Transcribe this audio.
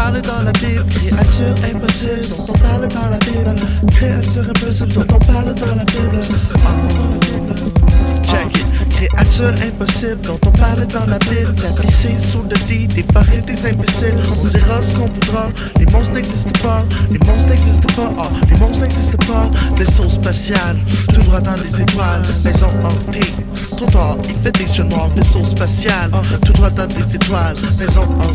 parle dans la Bible. Créature impossible dont on parle dans la Bible. Créature impossible dont on parle dans la Bible. Check it. Créature impossible dont on parle dans la Bible. Tapissé sous le lit, déparé des imbéciles. On dira ce qu'on voudra, les monstres n'existent pas. Les monstres n'existent pas, les monstres n'existent pas. Vaisseau spatial, tout droit dans les étoiles. Maison hantée, trop tard, il fait des jeux noirs. Vaisseau spatial, tout droit dans les étoiles. Maison hantée.